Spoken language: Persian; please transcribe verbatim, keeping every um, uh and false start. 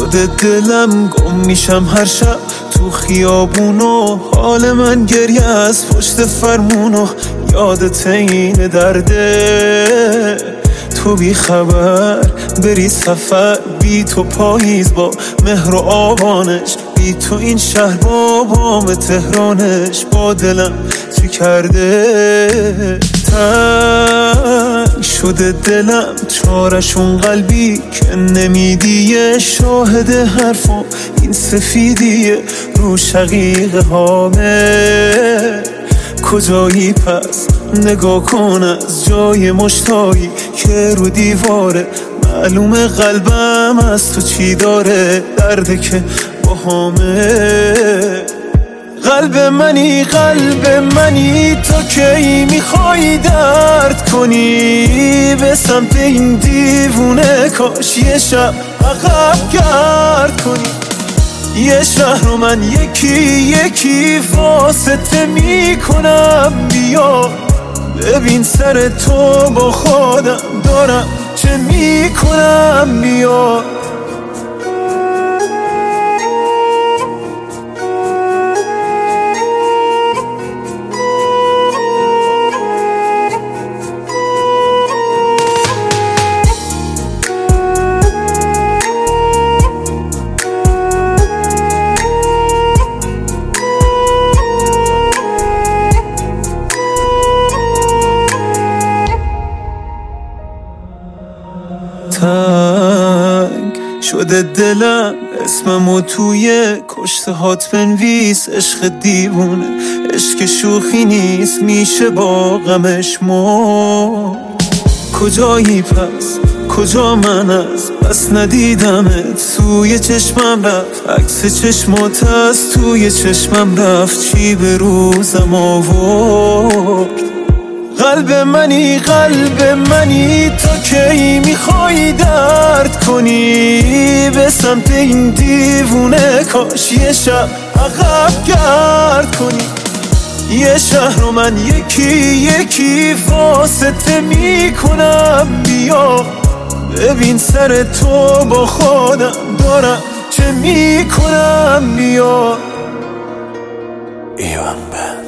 شده دلم گم میشم هر شب تو خیابونو، حال من گریه از پشت فرمونو، یادت این درده تو بی خبر بری سفر، بی تو پاییز با مهر و آبانش، بی تو این شهر با بام تهرانش، با دلم چی کرده تنگ شده دلم، چارشون قلبی که نمیدیه، شاهد حرفم این سفیدیه رو شقیقه هامه. کجایی پس نگاه کن از جای مشتایی که رو دیواره، معلومه قلبم از تو چی داره، درده که با همه. قلب منی قلب منی تو کی میخوای درد کنی، به سمت این دیوونه کاش یه شب عقب گرد کنی. یه شهر رو من یکی یکی واسطه میکنم، بیا ببین سر تو با خودم دارم چه میکنم، بیا. تنگ شده دلم اسممو توی کشته هات بنویس، عشق دیوونه عشق شوخی نیست، میشه با غمش مرد. کجایی پس کجا من از بس ندیدمت، توی چشمم رفت عکس چشمات از توی چشمم رفت، چی به روزم آورد. قلب منی قلب منی تو کی میخوای درد کنی، به سمت این دیوونه کاش یه شب عقب گرد کنی. یه شهر رو من یکی یکی واسطه میکنم، بیا ببین سر تو با خودم دارم چه میکنم، بیا. ایوان بند.